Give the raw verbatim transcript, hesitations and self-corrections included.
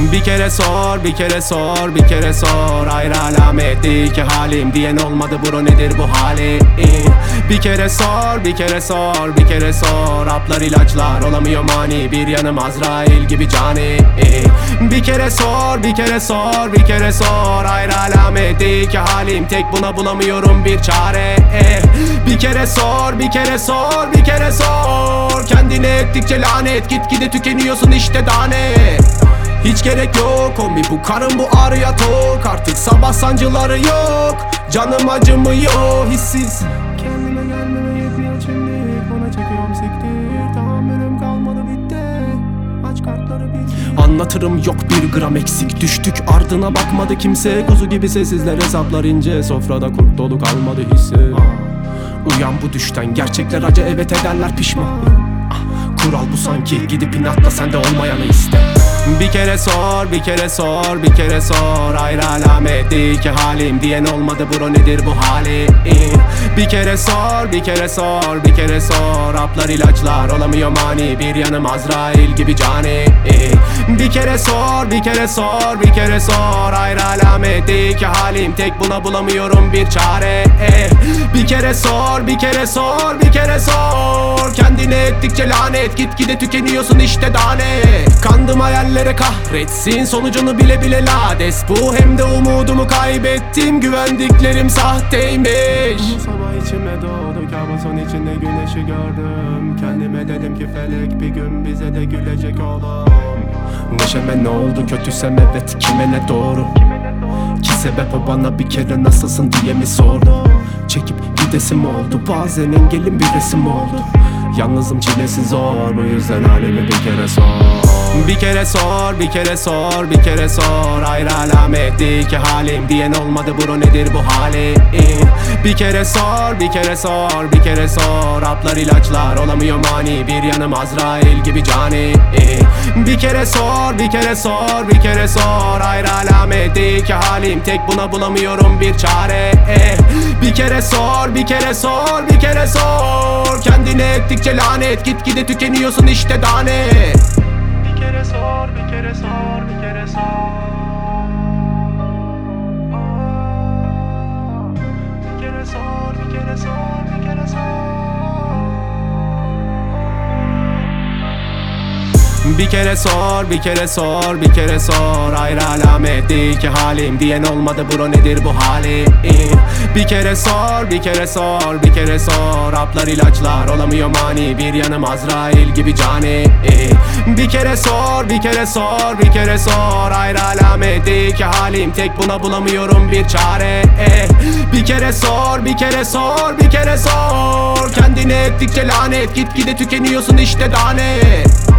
Bir kere sor, bir kere sor, bir kere sor. Ayrı alametli iki halim diyen olmadı bro, nedir bu hali? Bir kere sor, bir kere sor, bir kere sor. Haplar ilaçlar olamıyor mani, bir yanım Azrail gibi cani. Bir kere sor, bir kere sor, bir kere sor. Ayrı alametli iki halim, tek buna bulamıyorum bir çare. Bir kere sor, bir kere sor, bir kere sor. Kendine ettikçe lanet, gitgide tükeniyorsun işte daha ne? Hiç gerek yok kombi, bu karın bu ağrıya tok. Artık sabah sancıları yok, canım acımıyor hissiz. Kendime gelmeme yetmiyor şimdi, ona çekiyorum siktir. Tahammülüm kalmadı bitti, aç kartları bitti. Anlatırım yok bir gram eksik, düştük ardına bakmadı kimse. Kuzu gibi sessizler, hesaplar ince, sofrada kurt dolu kalmadı hissi. Uyan bu düşten, gerçekler acı evet ederler pişman. Kural bu sanki, gidip inatla sende olmayanı iste. Bir kere sor, bir kere sor, bir kere sor. Ayrı alametli iki halim diyen olmadı bro, nedir bu hali? Bir kere sor, bir kere sor, bir kere sor. Haplar ilaçlar olamıyor mani, bir yanım Azrail gibi cani. Bir kere sor, bir kere sor, bir kere sor. Ayrı alametli iki halim, tek buna bulamıyorum bir çare. Bir kere sor, bir kere sor, bir kere sor. Kendine ettikçe lanet, gitgide tükeniyorsun işte daha ne? Kandım hayallere kahretsin, sonucunu bile bile lades bu. Hem de umudumu kaybettim, güvendiklerim sahteymiş. Bu sabah içime doğdu, kabusun içinde güneşi gördüm. Kendime dedim ki felek bir gün bize de gülecek oğlum. Neşeme ne oldu, kötüsem evet, kime ne doğru? Ki sebep o, bana bir kere nasılsın diye mi sordu? Çekip gidesim oldu, bazen engelim bir resim oldu. Yalnızım çilesi zor, bu yüzden halimi bir kere sor. Bir kere sor, bir kere sor, bir kere sor. Ayrı alametli iki halim diyen olmadı bro, nedir bu hali? Bir kere sor, bir kere sor, bir kere sor. Haplar ilaçlar olamıyor mani, bir yanım Azrail gibi cani. Bir kere sor, bir kere sor, bir kere sor. Ayrı alametli iki halim, tek buna bulamıyorum bir çare. Bir kere sor, bir kere sor, bir kere sor. Kendine ettikçe lanet, gitgide tükeniyorsun işte daha ne? Bir kere sor, bir kere sor, bir kere sor. Bir kere sor, bir kere sor, bir kere sor. Bir kere sor, bir kere sor, bir kere sor. Ayrı alametli iki halim diyen olmadı bro, nedir bu hali? Bir kere sor, bir kere sor, bir kere sor. Haplar ilaçlar olamıyor mani, bir yanım Azrail gibi cani. Bir kere sor, bir kere sor, bir kere sor. Ayrı alametli iki halim, tek buna bulamıyorum bir çare. Bir kere sor, bir kere sor, bir kere sor. Kendine ettikçe lanet, gitgide tükeniyorsun işte daha ne?